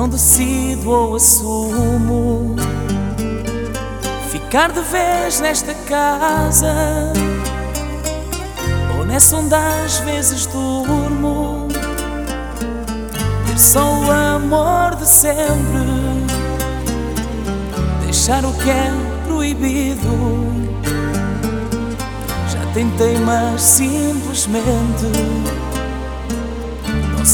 não decido ou assumo ficar de vez nesta casa, ou nessa onde às vezes durmo, ter só o amor de sempre, deixar o que é proibido. Já tentei, mas simplesmente